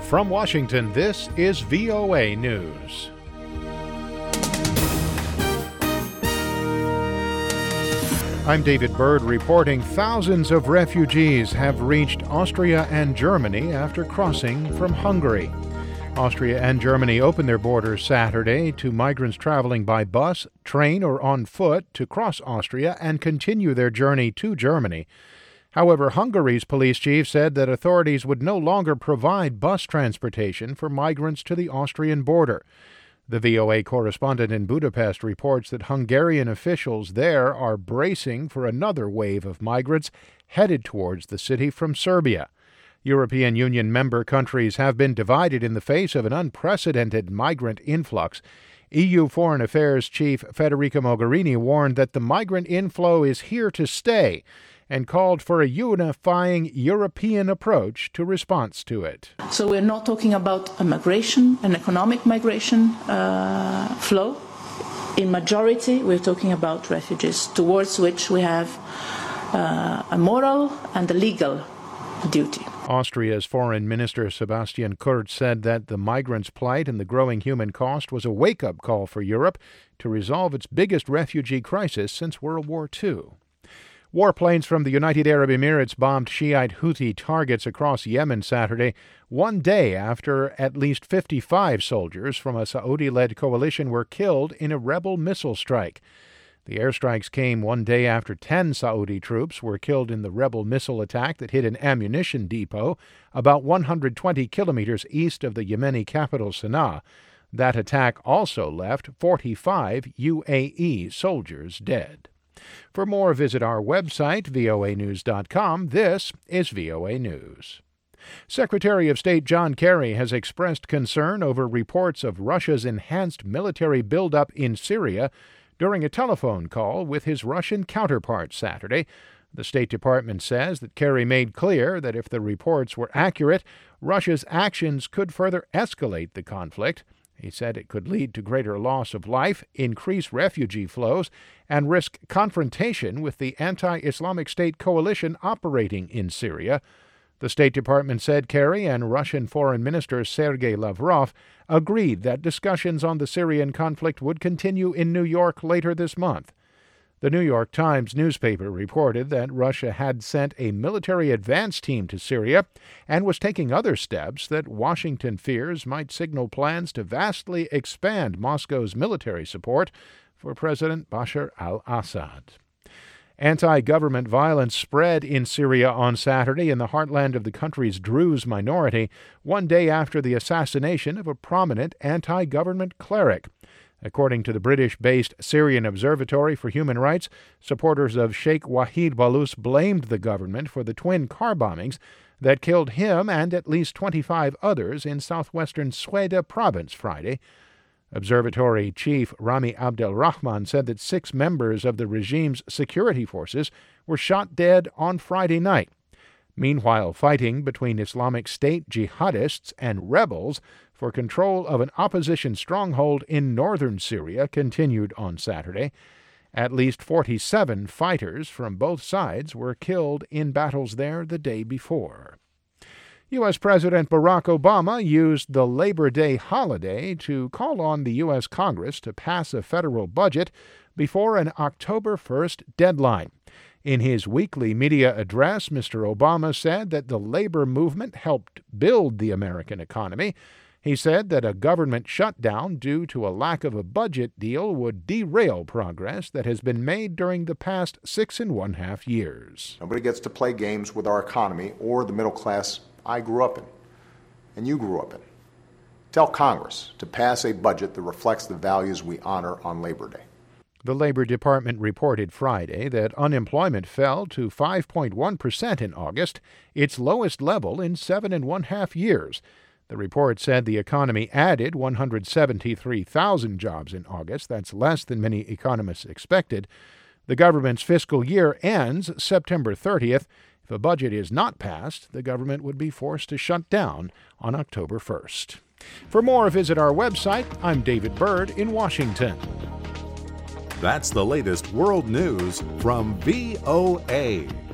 From Washington, this is VOA News. I'm David Byrd reporting thousands of refugees have reached Austria and Germany after crossing from Hungary. Austria and Germany opened their borders Saturday to migrants traveling by bus, train, or on foot to cross Austria and continue their journey to Germany. However, Hungary's police chief said that authorities would no longer provide bus transportation for migrants to the Austrian border. The VOA correspondent in Budapest reports that Hungarian officials there are bracing for another wave of migrants headed towards the city from Serbia. European Union member countries have been divided in the face of an unprecedented migrant influx. EU Foreign Affairs Chief Federica Mogherini warned that the migrant inflow is here to stay and called for a unifying European approach to response to it. So we're not talking about a migration, an economic migration flow. In majority, we're talking about refugees, towards which we have a moral and a legal duty. Austria's Foreign Minister Sebastian Kurz said that the migrants' plight and the growing human cost was a wake-up call for Europe to resolve its biggest refugee crisis since World War II. Warplanes from the United Arab Emirates bombed Shiite Houthi targets across Yemen Saturday, one day after at least 55 soldiers from a Saudi-led coalition were killed in a rebel missile strike. The airstrikes came one day after 10 Saudi troops were killed in the rebel missile attack that hit an ammunition depot about 120 kilometers east of the Yemeni capital Sana'a. That attack also left 45 UAE soldiers dead. For more, visit our website, voanews.com. This is VOA News. Secretary of State John Kerry has expressed concern over reports of Russia's enhanced military buildup in Syria during a telephone call with his Russian counterpart Saturday. The State Department says that Kerry made clear that if the reports were accurate, Russia's actions could further escalate the conflict. He said it could lead to greater loss of life, increase refugee flows, and risk confrontation with the anti-Islamic State coalition operating in Syria. The State Department said Kerry and Russian Foreign Minister Sergei Lavrov agreed that discussions on the Syrian conflict would continue in New York later this month. The New York Times newspaper reported that Russia had sent a military advance team to Syria and was taking other steps that Washington fears might signal plans to vastly expand Moscow's military support for President Bashar al-Assad. Anti-government violence spread in Syria on Saturday in the heartland of the country's Druze minority, one day after the assassination of a prominent anti-government cleric. According to the British-based Syrian Observatory for Human Rights, supporters of Sheikh Wahid Balous blamed the government for the twin car bombings that killed him and at least 25 others in southwestern Sweda province Friday. Observatory Chief Rami Abdelrahman said that 6 members of the regime's security forces were shot dead on Friday night. Meanwhile, fighting between Islamic State jihadists and rebels for control of an opposition stronghold in northern Syria continued on Saturday. At least 47 fighters from both sides were killed in battles there the day before. U.S. President Barack Obama used the Labor Day holiday to call on the U.S. Congress to pass a federal budget before an October 1st deadline. In his weekly media address, Mr. Obama said that the labor movement helped build the American economy. He said that a government shutdown due to a lack of a budget deal would derail progress that has been made during the past 6.5 years. Nobody gets to play games with our economy or the middle class I grew up in, and you grew up in. Tell Congress to pass a budget that reflects the values we honor on Labor Day. The Labor Department reported Friday that unemployment fell to 5.1% in August, its lowest level in 7.5 years. The report said the economy added 173,000 jobs in August. That's less than many economists expected. The government's fiscal year ends September 30th. If a budget is not passed, the government would be forced to shut down on October 1st. For more, visit our website. I'm David Byrd in Washington. That's the latest world news from VOA.